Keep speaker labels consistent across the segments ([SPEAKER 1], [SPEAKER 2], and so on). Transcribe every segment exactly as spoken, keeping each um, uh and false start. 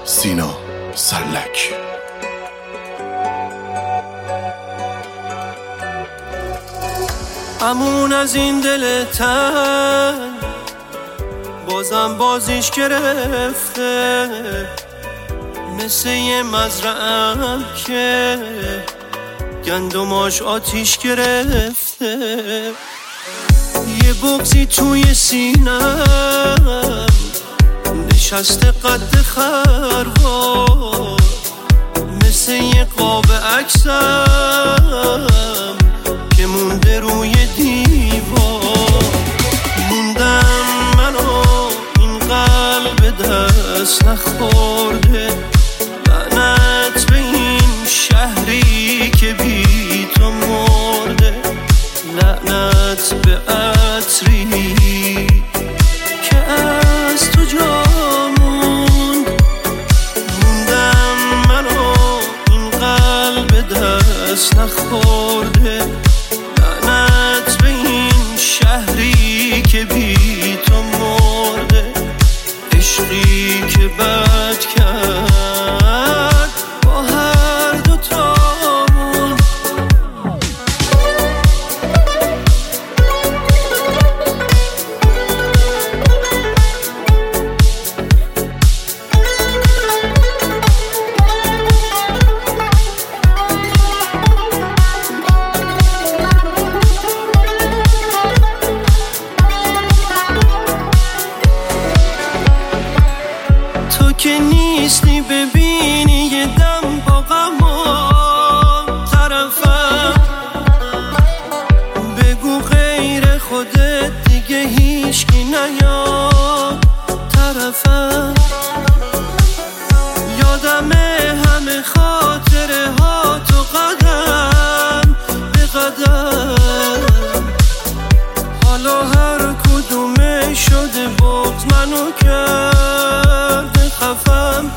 [SPEAKER 1] سینا سلک.
[SPEAKER 2] امون از این دل تن بازم بازیش گرفته، مثل یه مزرعه‌ام که گندماش آتیش گرفته. یه بغضی توی سینم نشسته قد خروار، مثل یه قاب عکسم که مونده روی دیوار. موندم منو این قلب دست نخورده، لعنت به این شهری که بی تو مرده، لعنت به عطری که از تو جا موند. موندم منو این قلب دست نخورده، لعنت به این شهری که بی تو مرده، عشقی که بد کرد با هر دو تامون. تو که نیستی ببینی یه دم با غمان طرفم، بگو غیر خودت دیگه هیچکی نیاد طرفم. یادمه همه خاطره ها تو قدم به قدم، حالا هر کدومه شده بغض منو کرده خفم.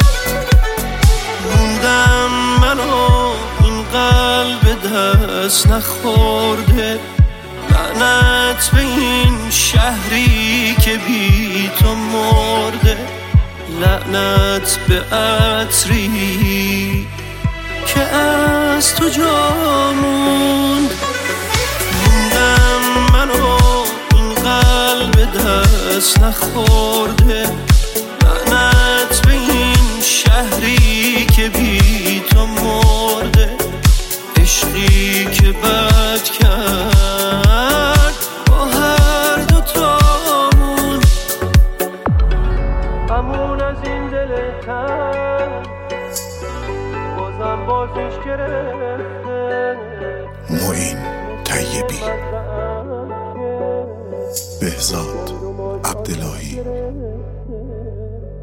[SPEAKER 2] موندم منو این قلب دست نخورده، لعنت به این شهری که بی تو مرده، لعنت به عطری که از تو جا موند. موندم منو این قلب دست نخورده، لعنت به این شهری که بی تو مرده، عشقی که بد کرد با هر دو تامون. امون از این دل تن بازم بازیش گرفته.
[SPEAKER 1] معین طیبی، بهزاد عبداللهی.